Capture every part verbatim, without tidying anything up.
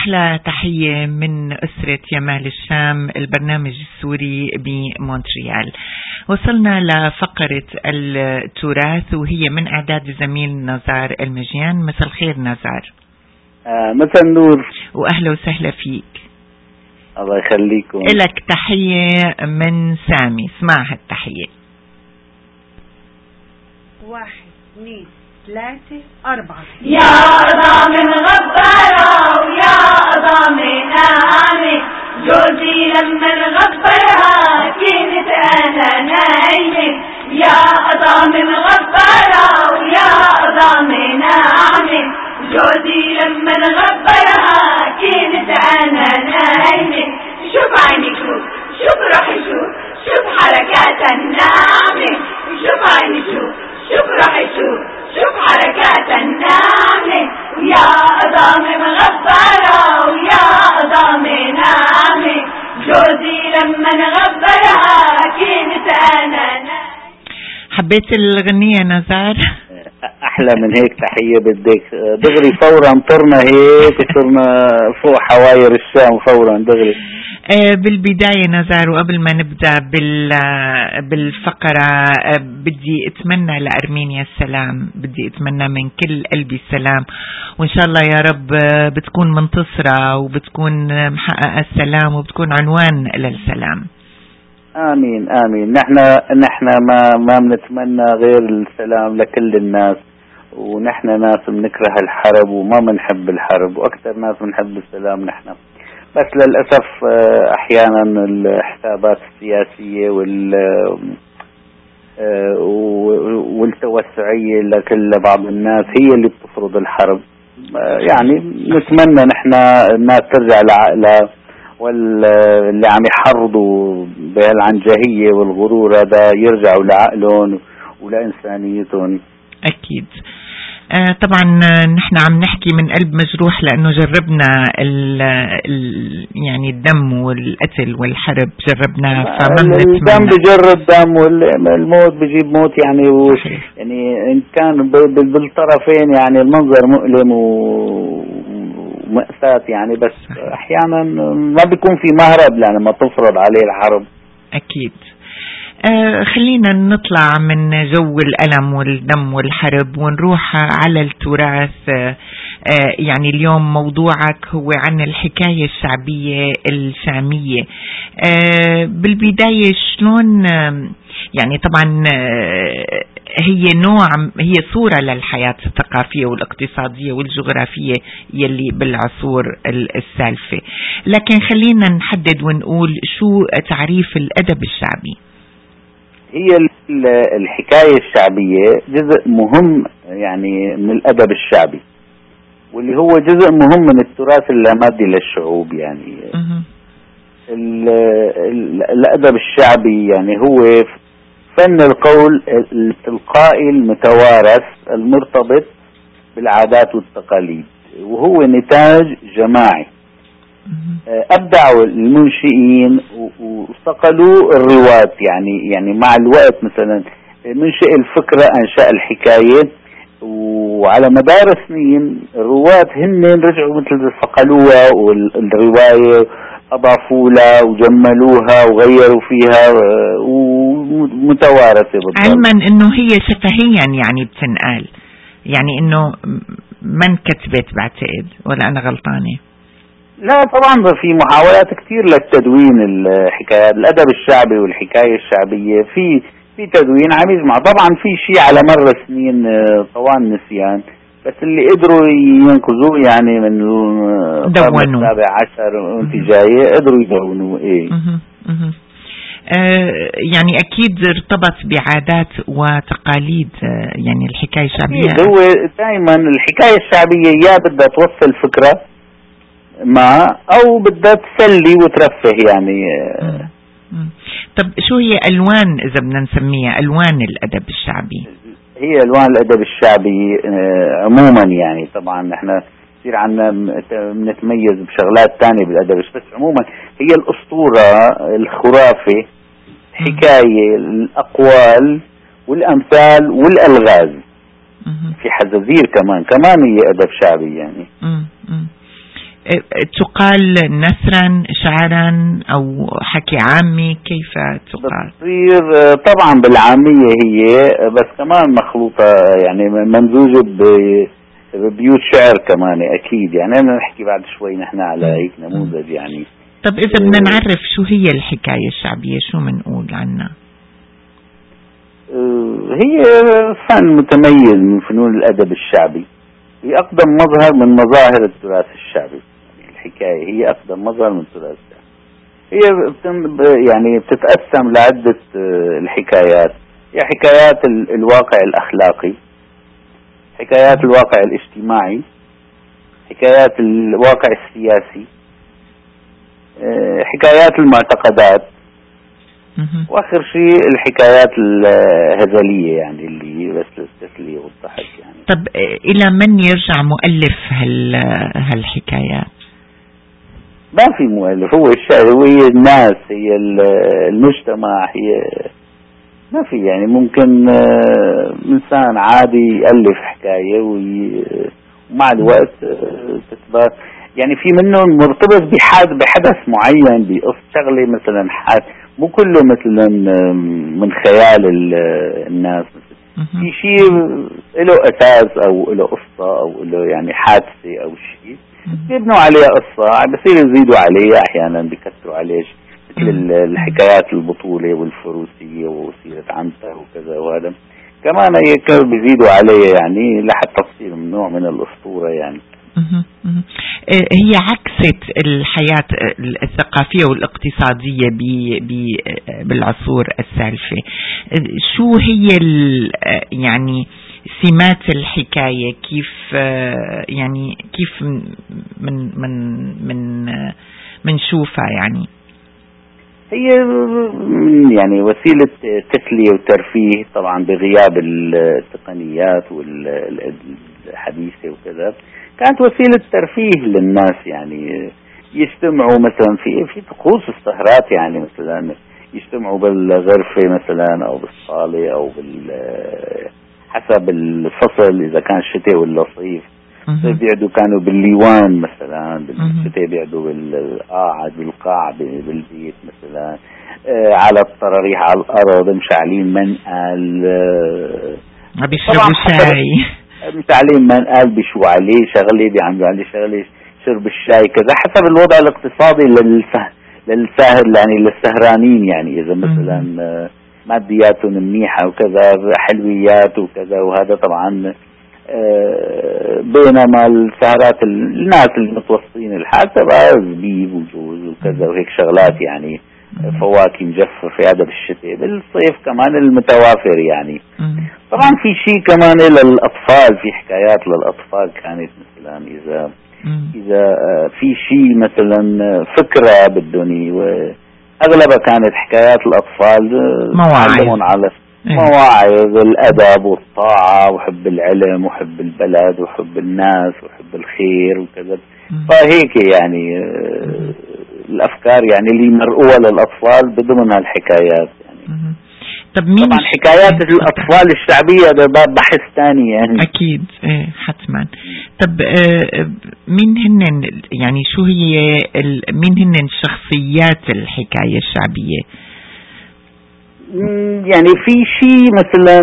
أحلى تحية من أسرة يمال الشام، البرنامج السوري بمونتريال. وصلنا لفقرة التراث وهي من إعداد الزميل نزار المجيان. مساء الخير نزار. آه مساء النور، وأهلا وسهلا فيك. الله يخليكم. إلك تحية من سامي، اسمع هالتحية. واحد اثنين ثلاثة أربعة. يا أضام غبارة ويا أضام نعمة، جوزي لما غبرها كنت أنا نايمة. يا أضام غبارة ويا أضام نعمة، جوزي لما غبرها كنت أنا نايمة. شوف عيني شوف، شوف روحي شوف، شوف حركات النعمة. شوف عيني شوف، شوف روحي شوف، شوف حركات النعمة. ويا أضام مغبرة ويا أضام نعمة، جوزي لما غبرها كنت أنا نايمة. حبيت الغنية نزار؟ أحلى من هيك تحية بدك دغري فورا طرنا هيك وصرنا فوق حواير الشام فورا دغري. بالبداية نزار، وقبل ما نبدأ بالفقرة، بدي أتمنى لأرمينيا السلام، بدي أتمنى من كل قلبي السلام، وإن شاء الله يا رب بتكون منتصرة وبتكون محققة السلام وبتكون عنوان للسلام. آمين آمين. نحن نحن ما ما بنتمنى غير السلام لكل الناس، ونحن ناس بنكره الحرب وما بنحب الحرب، وأكثر ناس بنحب السلام نحن. بس للأسف أحيانا الحسابات السياسية وال والتوسعية لكل بعض الناس هي اللي بتفرض الحرب. يعني نتمنى نحن الناس ترجع لعقلها، واللي عم يحرضوا بهالعنجهية والغرور هذا يرجعوا لعقلهم ولإنسانيتهم. أكيد. آه طبعا نحن عم نحكي من قلب مجروح، لأنه جربنا ال ال يعني الدم والقتل والحرب، جربنا. فما الدم بجرب دم والموت بجيب موت يعني. يعني إن كان بالطرفين يعني المنظر مؤلم ومأساة يعني، بس أحيانا ما بيكون في مهرب لما تفرض عليه الحرب. أكيد. آه خلينا نطلع من جو الألم والدم والحرب ونروح على التراث. آه يعني اليوم موضوعك هو عن الحكاية الشعبية الشامية. آه بالبداية شلون آه يعني طبعا آه هي نوع، هي صورة للحياة الثقافية والاقتصادية والجغرافية يلي بالعصور السالفة، لكن خلينا نحدد ونقول شو تعريف الأدب الشعبي. هي الحكاية الشعبية جزء مهم يعني من الأدب الشعبي، واللي هو جزء مهم من التراث اللامادي للشعوب. يعني الأدب الشعبي يعني هو فن القول التلقائي المتوارث المرتبط بالعادات والتقاليد، وهو نتاج جماعي. أبدعوا المنشئين وصقلوا الرواة. يعني يعني مع الوقت مثلا منشئ الفكرة أنشأ الحكاية، وعلى مدار سنين الرواة هن رجعوا مثل صقلوها، والرواية أضافوا لها وجملوها وغيروا فيها ومتوارثة بالضبط. علما أنه هي شفهيا يعني بتنقال، يعني أنه من كتبت بعتقد، ولا أنا غلطانة؟ لا طبعا في محاولات كتير للتدوين الحكايات. الأدب الشعبي والحكاية الشعبية في في تدوين عم يجمع. طبعا في شيء على مر سنين طوال نسيان، بس اللي قدروا ينقذوه يعني من القرن السابع عشر وانت جاية قدروا يدونوه. ايه آه يعني أكيد ارتبط بعادات وتقاليد. آه يعني الحكاية الشعبية هو دائما الحكاية الشعبية يا بدها توصل فكرة ما أو بدها تسلي وترفه يعني. مم. مم. طب شو هي ألوان، إذا بدنا نسميها ألوان الأدب الشعبي؟ هي ألوان الأدب الشعبي عموما يعني. طبعا نحن كثير عنا بنتميز بشغلات تانية بالأدب، بس عموما هي الأسطورة، الخرافة، حكاية، الأقوال والأمثال والألغاز. في حزازير كمان كمان هي أدب شعبي يعني. مم. مم. تقال نثرا شعرا أو حكي عامي؟ كيف تقال؟ بتصير طبعا بالعامية هي، بس كمان مخلوطة يعني ممزوجة ببيوت شعر كمان أكيد. يعني أنا نحكي بعد شوي نحن على هيك نموذج يعني. طب إذا بدنا نعرف شو هي الحكاية الشعبية شو منقول عنها؟ هي فن متميز من فنون الأدب الشعبي، هي أقدم مظهر من مظاهر التراث الشعبي. يعني الحكاية هي أقدم مظهر من التراث الشعبي. هي يعني بتتقسم لعدة الحكايات. هي حكايات الواقع الأخلاقي، حكايات الواقع الاجتماعي، حكايات الواقع السياسي، حكايات المعتقدات، واخر شيء الحكايات الهزلية يعني اللي بس للتسلية والضحك يعني. طب الى من يرجع مؤلف هال هالحكايات؟ ما في مؤلف، هو الشعر، هو هي الناس، هي المجتمع، هي ما في يعني. ممكن انسان عادي يألف حكاية ومع الوقت تثبت يعني في منه مرتبط بحد بحدث معين، بقصة شغلة مثلا حد مو كله مثلا من خيال الناس. في شيء له أساس أو له قصة أو له يعني حادثة أو شيء بيبنوا عليها قصة، بصير يزيدوا عليها أحيانا بيكثروا عليه، مثل الحكايات البطولة والفروسية وسيرة عنتر وكذا. وهذا كمان هيك بيزيدوا عليه يعني لحتى تصير من نوع من الأسطورة يعني. هي عكست الحياة الثقافية والاقتصادية بالعصور السالفة. شو هي يعني سمات الحكاية؟ كيف يعني كيف من من من منشوفها يعني؟ هي يعني وسيلة تسلية وترفيه طبعا بغياب التقنيات والحديثة وكذا. كانت وسيلة ترفيه للناس يعني يجتمعوا مثلا في في طقوس السهرات يعني مثلا يجتمعوا بالغرفة مثلا أو بالصالة أو بال حسب الفصل إذا كان شتاء ولا صيف. بيقعدوا كانوا بالليوان مثلا، بالشتاء بيقعدوا بالقاعد بالقاع بالبيت مثلا، آه على الطراريح على الأرض مشعلين منقل، آه بيشربوا شاي مشعلين منقل بشو عليه شغلة بيعملوا عليه شغلة، شرب الشاي كذا حسب الوضع الاقتصادي للسه للسهر يعني للسهرانين يعني. إذا مثلا آه مادياتهم منيحة وكذا حلويات وكذا وهذا طبعا. آه بينما السهرات الناس المتوسطين الحال تبع زبيب وجوز وكذا وهيك شغلات يعني فواكه مجففة هذا بالشتاء. بالصيف كمان المتوافر يعني. طبعا في شيء كمان للأطفال، في حكايات للأطفال كانت مثلا إذا إذا آه في شيء مثلا فكرة بدهم وأغلبها كانت حكايات الأطفال مواعظ على مواعظ الأدب والطاعة وحب العلم وحب البلد وحب الناس وحب الخير وكذا. فهيك يعني الأفكار يعني اللي مرؤوة للأطفال بضمن هالحكايات يعني. طب مين طبعا حكايات الأطفال الشعبية ده باب بحث ثاني يعني. أكيد إيه حتما. طب مين هن يعني شو هي مين هن شخصيات الحكاية الشعبية؟ يعني في شيء مثلا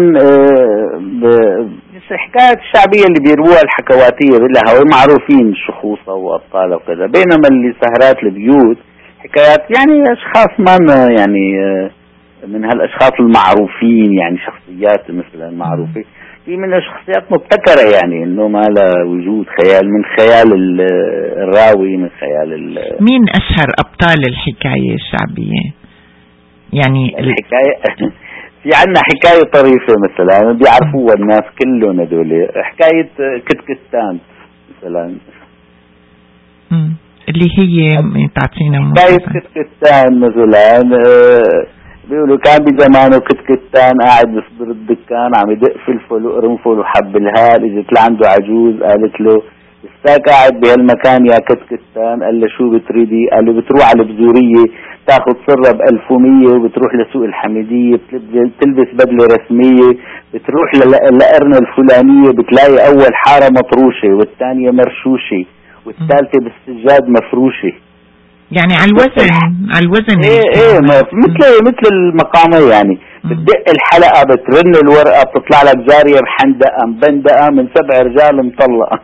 الحكايات الشعبية اللي بيروها الحكواتية بالله معروفين الشخوصة وأبطال وكذا، بينما اللي سهرات البيوت حكايات يعني أشخاص ما يعني من هالأشخاص المعروفين يعني شخصيات مثلا معروفة، في منها شخصيات مبتكرة يعني إنه ما لا وجود خيال من خيال الراوي من خيال. مين أشهر أبطال الحكاية الشعبية؟ يعني الحكاية في عنا حكاية طريفة مثلا بيعرفوها الناس كلهم هذول، حكاية كتكتان مثلا. امم اللي هي تعطينا حكاية كتكتان مثلا. بيقولوا كان بزمانه كتكتان قاعد بصدر الدكان عم يدق فلفل وقرنفل وحب الهال، اجت لعنده عجوز قالت له استاك قاعد بهالمكان يا كتكتان؟ قال له شو بتريدي؟ قال له بتروح على البزورية تاخذ صرة بألف ومية وبتروح لسوق الحميدية بتلبس بدلة رسمية، بتروح للقرنة الفلانية بتلاقي أول حارة مطروشة والثانية مرشوشة والثالثة بالسجاد مفروشة. يعني على الوزن على الوزن ايه ايه مثل مثل المقامة يعني. بتدق الحلقة بترن الورقة بتطلع لك جارية بحندقة مبندقة من سبع رجال مطلقة.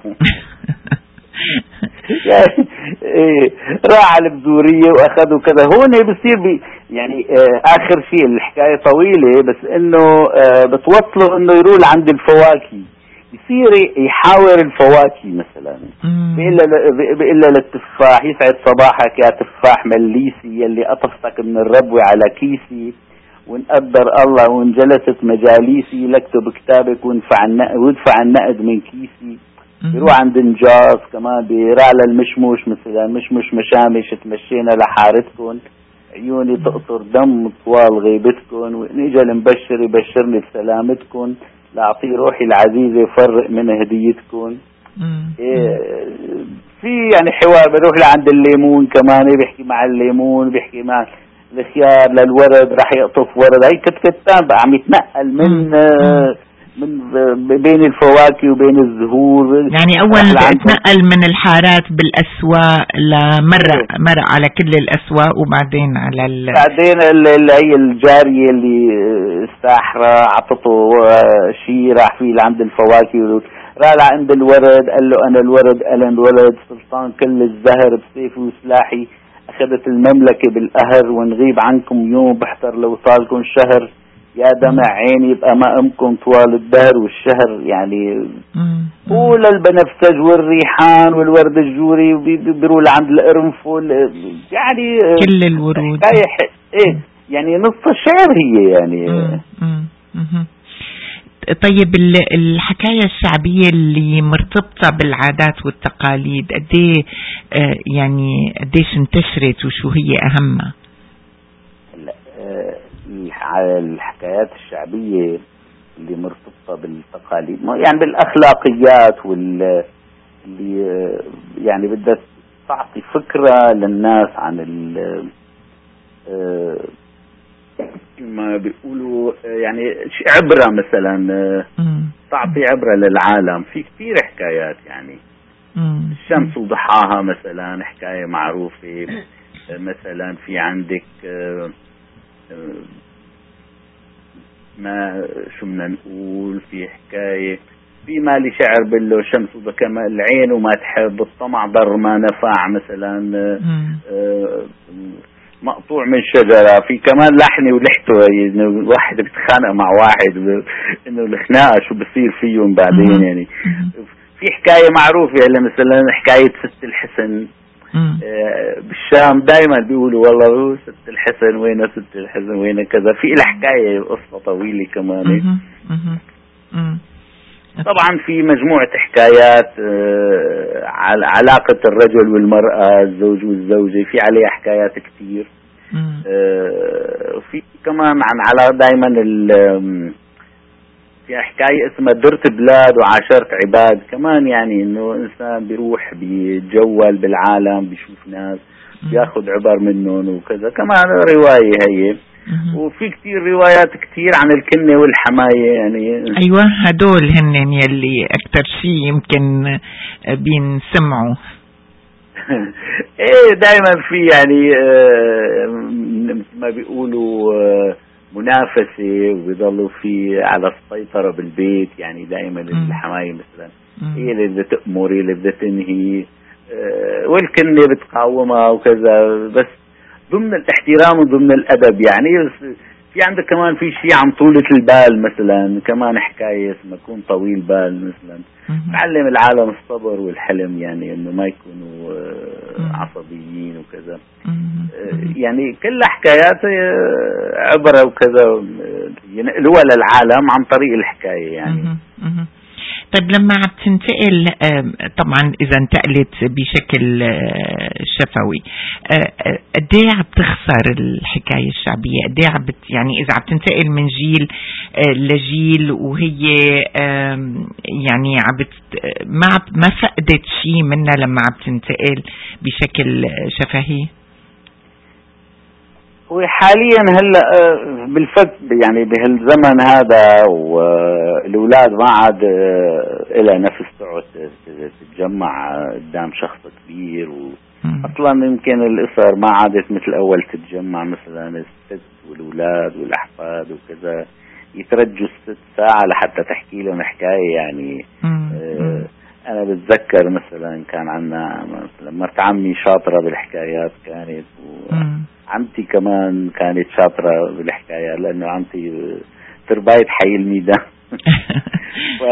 يعني إيه راح على البذورية واخذوا كذا. هون بصير بي يعني آه اخر شيء الحكاية طويلة بس انه آه بتوصلوا انه يروح عند الفواكه يصير يحاور الفواكه مثلا. بيقول له للتفاح يسعد صباحك يا تفاح مليسي يلي قطفتك من الربوة على كيسي وان قدر الله وان جلست مجاليسي لكتب كتابك وادفع النقد وادفع النقد من كيسي. بيروح عند نجاص كمان بيراع للمشموش مثلا مشموش مشامش تمشينا لحارتكن عيوني تقطر دم طوال غيبتكن وان اجا المبشر يبشرني بسلامتكن لاعطيه روحي العزيزة يفرق من هديتكن. إيه في يعني حوار بروح لعند الليمون كمان بيحكي مع الليمون بيحكي مع الخيار للورد راح يقطف ورد. هي كتكتان بقى عم يتنقل من آه من بين الفواكه وبين الزهور. يعني اول اتنقل من الحارات بالاسواق لمرق مرق على كل الاسواق وبعدين على ال... بعدين اللي هي الجارية اللي الساحرة عطته شيء راح فيه لعند الفواكه راح عند الورد قال له انا الورد انا الولد سلطان كل الزهر بسيفي وسلاحي اخذت المملكة بالقهر ونغيب عنكم يوم بحتر لو طالكم شهر يا دمع عيني يبقى ما امكم طوال الدهر والشهر. يعني قول البنفسج والريحان والورد الجوري بيروا لعند القرنفل يعني كل الورود. ايه يعني نص الشعر هي يعني. مم. مم. طيب الحكاية الشعبية اللي مرتبطة بالعادات والتقاليد قديه يعني قديش انتشرت وشو هي أهمها؟ الحكايات الشعبية اللي مرتبطة بالتقاليد يعني بالأخلاقيات وال اللي يعني بدها تعطي فكرة للناس عن ال ما بيقولوا يعني عبرة مثلا تعطي عبرة للعالم. في كثير حكايات يعني الشمس وضحاها مثلا حكاية معروفة. مثلا في عندك ما شو بدنا نقول في حكاية في مالي شعر بله شمس وكما العين وما تحب الطمع ضر ما نفع مثلا. آه مقطوع من شجرة. في كمان لحني ولحته انه واحد بتخانق مع واحد انه الخناقة شو بصير فيهم بعدين. يعني في حكاية معروفة يعني مثلا حكاية ست الحسن آه بالشام دايما بيقولوا والله ست الحسن وين ست الحسن وين كذا. في لها حكاية قصة طويلة كمان. طبعا في مجموعة حكايات آه على علاقة الرجل والمرأة الزوج والزوجة في عليها حكايات كتير. آه في كمان عن على دايما في حكاية اسمها درت بلاد وعاشرت عباد كمان. يعني انه انسان بيروح بيتجول بالعالم بيشوف ناس بياخد عبر منهم وكذا. كمان رواية هي. وفي كتير روايات كتير عن الكنة والحماية يعني. ايوه هدول هن يلي اكتر شيء يمكن بينسمعوا. ايه دايما في يعني آه ما بيقولوا آه منافسة وبيضلوا في على السيطرة بالبيت. يعني دائما الحماية مثلا هي اللي بدها تأمر هي اللي بدها تنهي آه والكنة بتقاومها وكذا بس ضمن الاحترام وضمن الأدب. يعني في عندك كمان في شيء عن طولة البال مثلا كمان حكاية اسمها كون طويل بال مثلا تعلم العالم الصبر والحلم. يعني انه ما يكونوا آه عصبيين وكذا. آه يعني كل حكايات عبرة وكذا ينقلوها للعالم عن طريق الحكاية يعني. طيب لما عم تنتقل طبعا إذا انتقلت بشكل شفوي قديه عم تخسر الحكاية الشعبية؟ قديه عم يعني إذا عم تنتقل من جيل لجيل وهي يعني عم ما ما فقدت شيء منها لما عم تنتقل بشكل شفهي؟ وحاليا هلا بالفت يعني بهالزمن هذا والاولاد ما عاد لها نفس تقعد تتجمع قدام شخص كبير، واصلا يمكن الاسر ما عادت مثل اول تتجمع، مثلا الست والاولاد والاحفاد وكذا يترجوا الست ساعة لحتى تحكي لهم حكاية يعني. آه انا بتذكر مثلا كان عندنا مثلا مرت عمي شاطرة بالحكايات كانت، وعمتي كمان كانت شاطرة بالحكايات لانه عمتي ترباية حي الميدان. ف...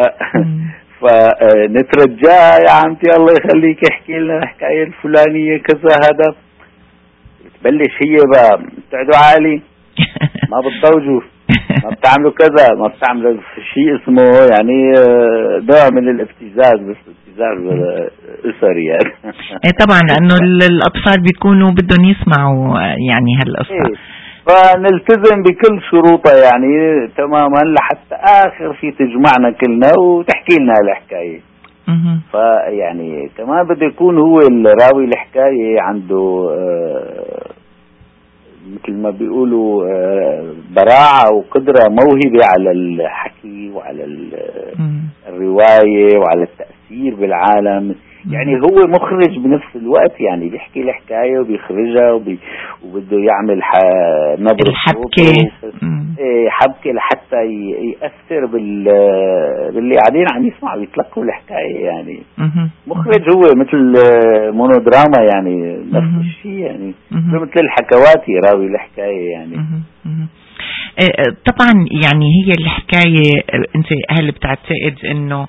فنترجاها يا عمتي الله يخليك احكي لنا الحكاية الفلانية كذا، هذا تبلش هي بقى بتقعدوا عالي ما بتضوجوا ما بتعملوا كذا ما بتعملوا شيء اسمه يعني نوع من الابتزاز، بس ابتزاز اسري يعني. ايه طبعا لانه الاطفال بيكونوا بدهم يسمعوا يعني هالقصه. إيه. فنلتزم بكل شروطها يعني تماما لحتى اخر شيء تجمعنا كلنا وتحكي لنا الحكايه. فيعني كمان بده يكون هو الراوي الحكايه عنده آه مثل ما بيقولوا براعة وقدرة موهبة على الحكي وعلى الرواية وعلى التأثير بالعالم. يعني هو مخرج بنفس الوقت، يعني بيحكي الحكاية وبيخرجها وبي وبده يعمل نبرة حبكة حبكة لحتى يأثر بال باللي قاعدين عم يسمعوا يتلقوا الحكاية يعني. مخرج هو مثل مونودراما يعني نفس الشيء يعني مثل الحكواتي راوي الحكاية يعني. طبعا يعني هي الحكاية انت هل بتعتقد انه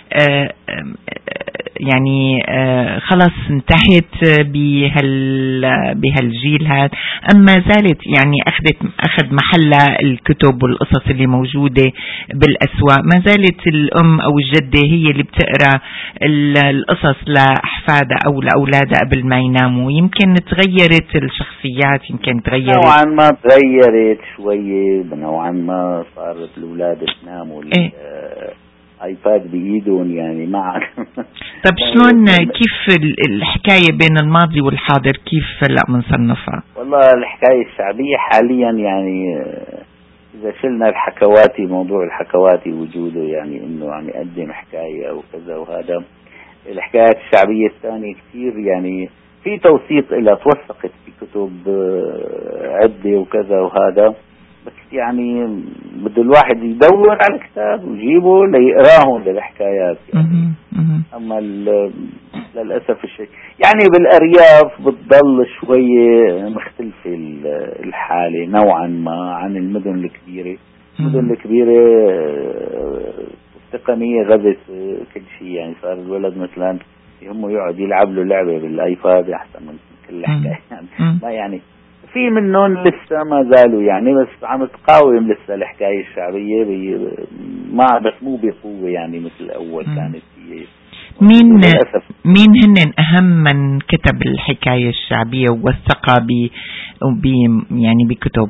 يعني خلص انتهت بهال بهالجيل هذا، أما زالت يعني أخذت أخذ محلها الكتب والقصص اللي موجودة بالأسواق؟ ما زالت الأم أو الجدة هي اللي بتقرأ القصص لأحفادها أو لأولادها قبل ما يناموا. يمكن تغيرت الشخصيات، يمكن تغيرت نوعا ما، تغيرت شوية نوعا ما، صارت الأولاد تناموا إيه؟ ايباد بايدهم يعني ما. طب شلون كيف الحكايه بين الماضي والحاضر كيف لا منصنفها؟ والله الحكايه الشعبيه حاليا يعني اذا شلنا الحكواتي، موضوع الحكواتي وجوده يعني انه عم يقدم حكايه او كذا وهذا، الحكايات الشعبيه الثانيه كثير يعني في توثيق لها، توثقت في كتب عده وكذا وهذا، بس يعني بده الواحد يدور على كتاب ويجيبه ليقراهم للحكايات يعني. اما للاسف الشيء يعني بالارياف بتضل شويه مختلفه الحاله نوعا ما عن المدن الكبيره. المدن الكبيره التقنيه غزت كل شيء يعني، صار الولد مثلا يهمه يقعد يلعب له لعبه بالايباد احسن من كل الحكايه يعني. ما يعني في منهم لسه ما زالوا يعني، بس عم تقاوم لسه الحكاية الشعبية ما بس مو بقوة يعني مثل أول كانت. مين مين هن أهم من كتب الحكاية الشعبية ووثقها ب ب يعني بكتب؟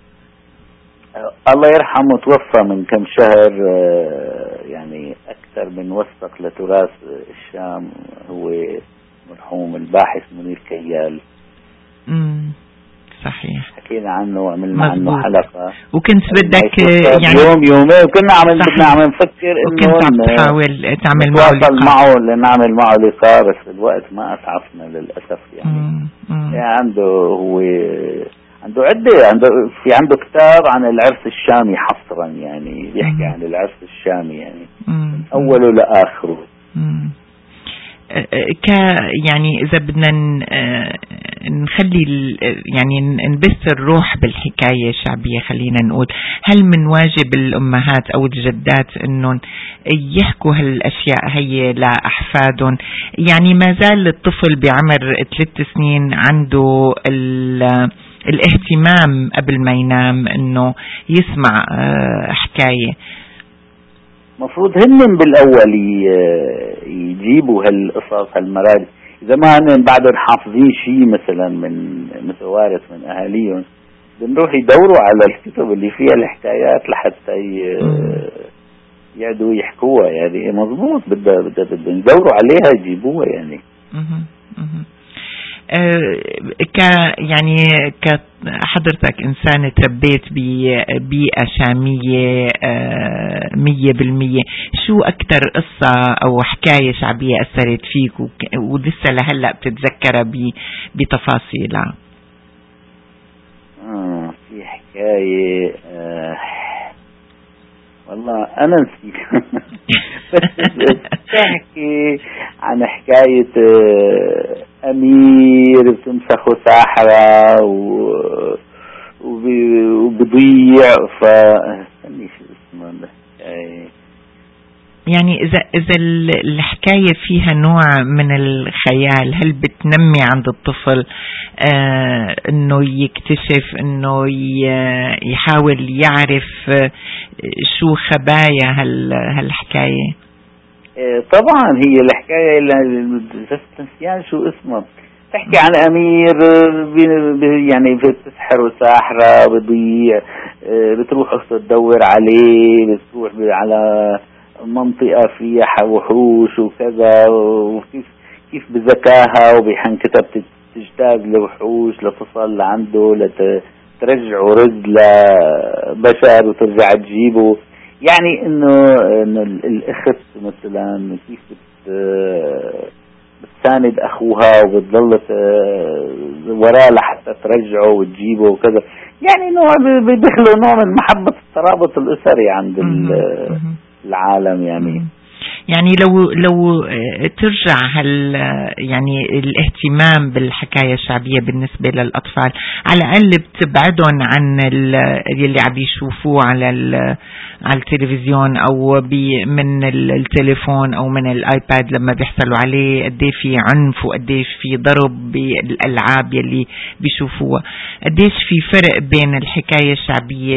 الله يرحمه توفى من كم شهر يعني، أكثر من وثق لتراث الشام هو مرحوم الباحث منير كيال. امم صحيح، حكينا عنه وعملنا عنه حلقة، وكنت بدك يعني يوم يومين وكنا عم بدنا عم نفكر انه وكنت عم تحاول تعمل معه لقاء معه لنعمل معه لقاء، بس الوقت ما اسعفنا للاسف يعني. مم. مم. يعني عنده هو عنده عدة، عنده في عنده كتاب عن العرس الشامي حصرا يعني، بيحكي مم. عن العرس الشامي يعني من اوله لاخره. مم. ك يعني إذا بدنا نخلي يعني نبث الروح بالحكاية الشعبية، خلينا نقول هل من واجب الأمهات أو الجدات إنهم يحكوا هالأشياء هي لأحفادهم؟ يعني ما زال الطفل بعمر ثلاث سنين عنده الاهتمام قبل ما ينام إنه يسمع حكاية. مفروض هن بالأول يجيبوا هالقصص هالمراجع، إذا ما هن بعدهم حافظين شيء مثلا من متوارث من أهاليهم، بنروح يدوروا على الكتب اللي فيها الحكايات لحتى يقعدوا يحكوها يعني. مضبوط، بدها بدها بدهم يدوروا عليها يجيبوها يعني. ك يعني كحضرتك إنسان تربيت ببيئة شامية مية بالمية، شو أكتر قصة أو حكاية شعبية أثرت فيك ولسه لهلأ بتتذكرها بتفاصيلها؟ آه في حكاية آه والله أنا نسيت بس تحكي عن حكاية أمير بتمسخه ساحرة وبضيع ف استني شو اسمه الحكاية. يعني إذا إذا الحكاية فيها نوع من الخيال، هل بتنمي عند الطفل آه إنه يكتشف، إنه يحاول يعرف شو خبايا هال هالحكاية؟ طبعا هي الحكاية اللي نسيان شو اسمه، تحكي عن أمير يعني بتسحر وساحرة بضيع، بتروح تدور عليه، بتروح على منطقة فيها وحوش وكذا، وكيف كيف بذكاها وبحنكتها بتجتاز لوحوش لتصل لعنده لترجعه رز لبشر وترجع تجيبه. يعني انه انه الاخت مثلا كيف بتساند اخوها وبتضل وراه لحتى ترجعه وتجيبه وكذا. يعني نوع بيدخلوا نوع من محبة الترابط الاسري عند العالم. يعني يعني لو لو ترجع هل يعني الاهتمام بالحكاية الشعبية بالنسبة للأطفال على الأقل بتبعدهم عن اللي عم يشوفوه على على التلفزيون أو من التليفون أو من الآيباد لما بيحصلوا عليه، قديش في عنف وقديش في ضرب بالألعاب يلي بيشوفوها، قديش في فرق بين الحكاية الشعبية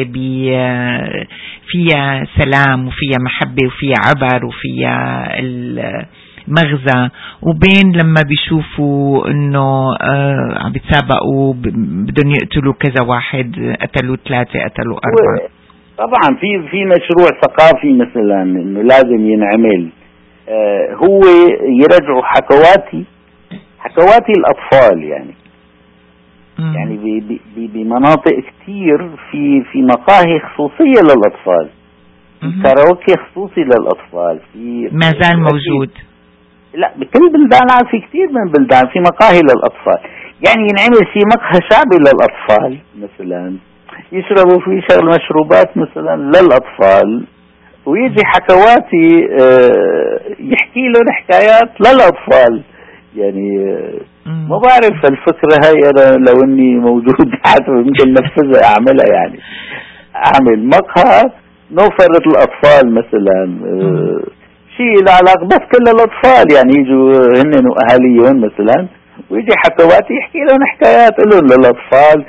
فيها سلام وفيها محبة وفيها عبر وفيها المغزى، وبين لما بيشوفوا انه آه عم بيتسابقوا بدهم يقتلوا كذا واحد، قتلوا ثلاثة قتلوا أربعة. طبعا في في مشروع ثقافي مثلا انه لازم ينعمل، آه هو يرجعوا حكواتي حكواتي الأطفال. يعني م. يعني بمناطق كتير في في مقاهي خصوصية للأطفال، كاراوكي خصوصي للأطفال، في ما زال موجود. لا بكل بلدان، في كتير من بلدان في مقاهي للأطفال. يعني ينعمل في مقهى شعبي للأطفال مثلا، يشربوا فيه شغل مشروبات مثلا للأطفال، ويجي حكواتي يحكي لهم حكايات للأطفال. يعني ما بعرف الفكرة هاي أنا لو إني موجود حتى ممكن نفذها أعملها. يعني أعمل مقهى نوفرة الأطفال مثلا، آه شيء له علاقة بس كل الأطفال، يعني يجوا هن وأهاليهم مثلا، ويجي حكواتي يحكي لهم حكايات لهم للأطفال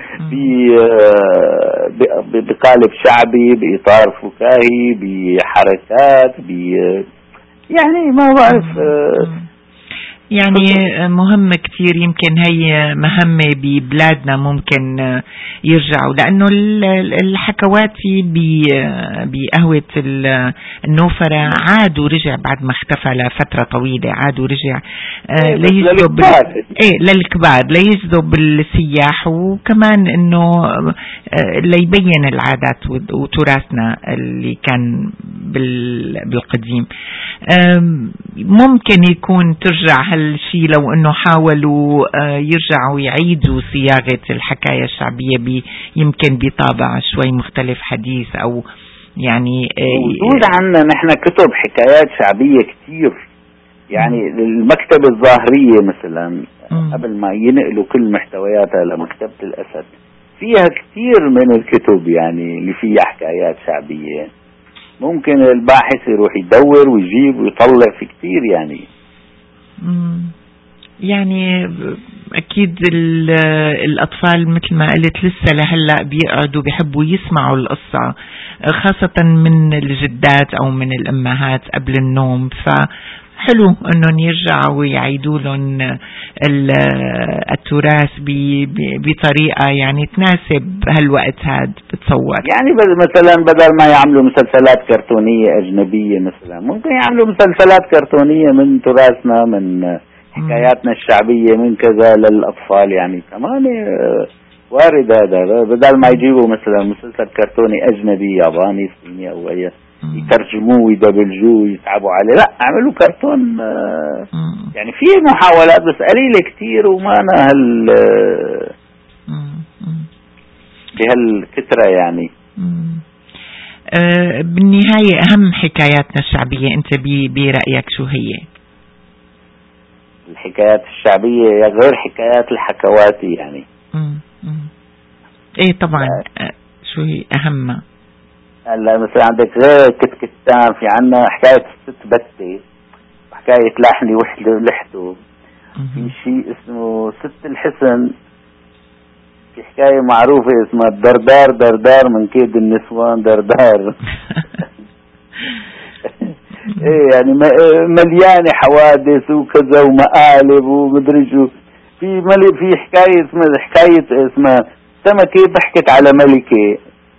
بقالب شعبي بإطار فكاهي بحركات بي يعني ما بعرف. آه يعني مهم كتير، يمكن هي مهمة ببلادنا ممكن يرجعوا، لأنه الحكواتي بقهوة النوفرة عاد ورجع بعد ما اختفى لفترة طويلة، عاد ورجع ليجذب ايه للكبار ليجذب السياح، وكمان انه ليبين العادات وتراثنا اللي كان بالقديم. ممكن يكون ترجع هالشي لو انه حاولوا يرجعوا يعيدوا صياغة الحكاية الشعبية يمكن بطابع شوي مختلف حديث، او يعني موجود عندنا نحن كتب حكايات شعبية كتير. يعني المكتبة الظاهرية مثلا قبل ما ينقلوا كل محتوياتها لمكتبة الأسد فيها كتير من الكتب يعني اللي فيها حكايات شعبية. ممكن الباحث يروح يدور ويجيب ويطلع في كتير. يعني مم. يعني أكيد الأطفال مثل ما قلت لسه لهلأ بيقعدوا بيحبوا يسمعوا القصة، خاصة من الجدات أو من الأمهات قبل النوم، فحلو أنهم يرجعوا ويعيدوا لهم التراث بطريقة يعني تناسب هالوقت هاد. بتصور يعني مثلا بدل ما يعملوا مسلسلات كرتونية أجنبية مثلا، ممكن يعملوا مسلسلات كرتونية من تراثنا، من حكاياتنا الشعبية من كذا للأطفال يعني كمان وارد هذا، بدل ما يجيبوا مثلا مسلسل كرتوني أجنبي ياباني صيني أو أي يترجموه ويدبلجوه ويتعبوا عليه، لا اعملوا كرتون. يعني في محاولات بس قليلة كتير وما أنا هال بهالكترة يعني. أه بالنهاية أهم حكاياتنا الشعبية أنت برأيك شو هي؟ الحكايات الشعبية غير حكايات الحكواتي يعني. مم. مم. ايه طبعا. أه شو هي أهمها؟ هلا مثلا عندك غير كتكتان، في عنا حكاية الست بتة وحكاية لحني وحده لحته. في شيء اسمه ست الحسن، في حكاية معروفة اسمها الدردار دردار من كيد النسوان دردار. ايه يعني مليانة حوادث وكذا ومقالب ومدري شو. في ملي في حكاية اسمها حكاية اسمها سمكة ضحكت على ملكة.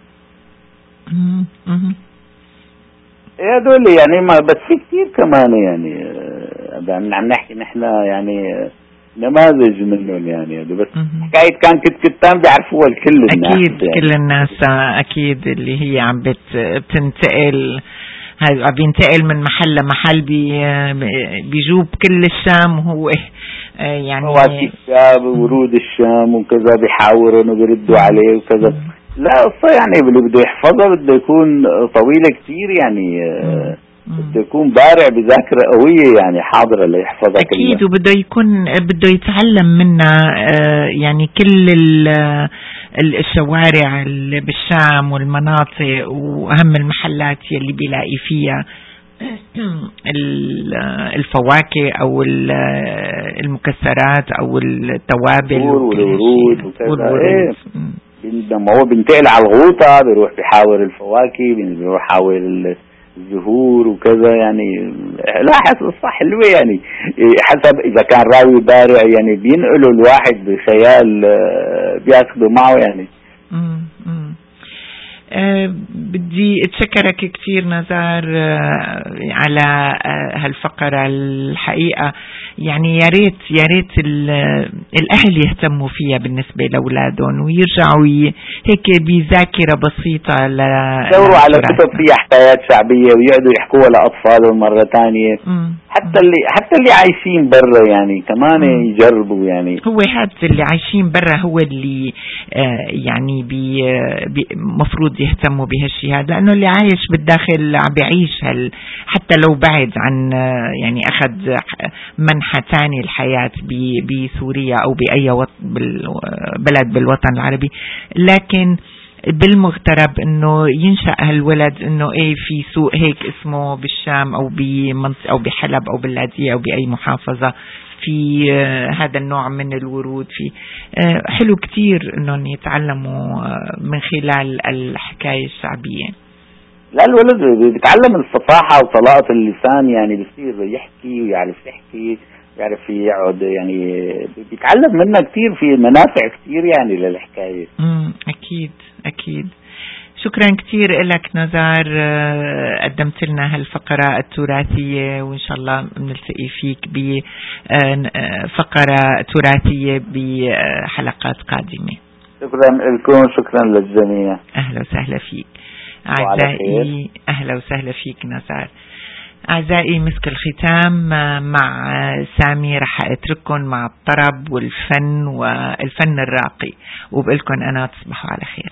ايه هدول يعني ما بس في كتير كمان يعني عم نحكي نحن يعني نماذج منهم يعني بس حكاية كان كتكتان بيعرفوها الكل الناس. أكيد يعني. كل الناس أكيد اللي هي عم بت بتنتقل هذا بينتقل من محل لمحل بي بيجوب كل الشام وهو يعني فواكه الشام ورود الشام وكذا بيحاورون وبيردوا عليه وكذا. لا قصة يعني اللي بده يحفظها بده يكون طويلة كتير يعني بده يكون بارع بذاكرة قوية يعني حاضرة ليحفظها أكيد كلها. وبده يكون بده يتعلم منها يعني كل الشوارع اللي بالشام والمناطق وأهم المحلات يلي بيلاقي فيها الفواكه أو المكسرات أو التوابل والورود وكذا. لما هو بينتقل على الغوطة بيروح بيحاور الفواكه، بيروح يحاور الزهور وكذا يعني. لاحظ الصح حلوة يعني حسب إذا كان راوي بارع يعني بينقلوا الواحد بخيال بياخده معه يعني. مم. مم. أه بدي اتشكرك كثير نزار أه على أه هالفقرة. الحقيقة يعني يا ريت يا ريت الأهل يهتموا فيها بالنسبة لأولادهم ويرجعوا هيك بذاكرة بسيطة ل يدوروا على كتب فيها حكايات شعبية ويقعدوا يحكوها لأطفالهم مرة تانية. مم. حتى اللي حتى اللي عايشين برا يعني كمان مم. يجربوا يعني. هو هذا اللي عايشين برا هو اللي آه يعني بي بي مفروض يهتموا بهالشيء هذا، لأنه اللي عايش بالداخل عم بيعيش هال حتى لو بعد عن يعني أخذ منحة ثانية الحياة بسوريا أو بأي بلد بالوطن العربي، لكن بالمغترب انه ينشأ هالولد انه ايه في سوق هيك اسمه بالشام او بمنطقة او بحلب او باللاذقية او باي محافظة في آه هذا النوع من الورود. في آه حلو كتير انهم يتعلموا آه من خلال الحكاية الشعبية. لا الولد بيتعلم الفصاحة وطلاقة اللسان يعني بيصير يحكي ويعرف يحكي يعرف يقعد يعني بيتعلم منها كتير، في منافع كتير يعني للحكاية. امم اكيد اكيد. شكرا كتير لك نزار، قدمت لنا هالفقرة التراثية وإن شاء الله بنلتقي فيك بفقرة تراثية بحلقات قادمة. شكرا لكم، شكرا للجميع. أهلا وسهلا فيك أعزائي. أهلا وسهلا فيك نزار. أعزائي مسك الختام مع سامي رح أترككم مع الطرب والفن والفن الراقي، وبقلكم أنا تصبحوا على خير.